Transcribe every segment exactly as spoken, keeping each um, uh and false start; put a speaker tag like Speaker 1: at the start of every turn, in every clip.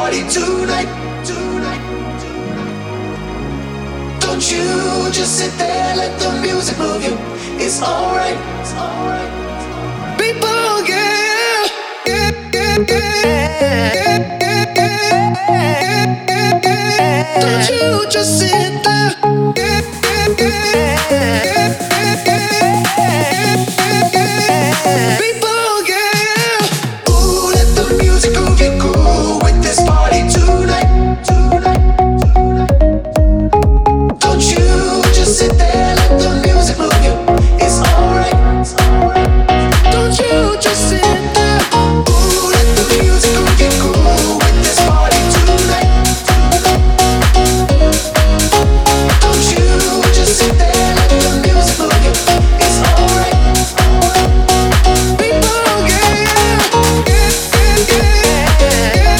Speaker 1: party tonight, tonight, tonight. Don't you just sit there, let the music move you. It's alright, it's alright. People, yeah, yeah, yeah, yeah, yeah, yeah, yeah. Don't you just sit there, yeah, yeah, yeah, yeah, yeah, yeah, yeah. People, yeah. Ooh, let the music move you cool with this party tonight, tonight, tonight. Don't you just sit there, let the music move you. It's alright, it's alright. Don't you just sit there. Ooh, let the music move you cool with this party tonight, tonight. Don't you just sit there, let the music move you. It's alright, it's alright. People, yeah, yeah, yeah, yeah,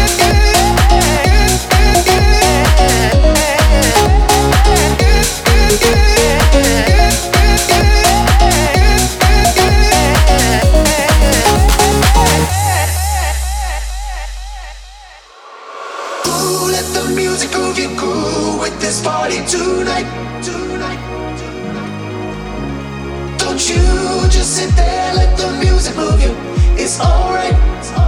Speaker 1: Ooh, let the music move you cool with this party tonight, tonight, tonight. Don't you just sit there, let the music move you. It's alright, it's alright.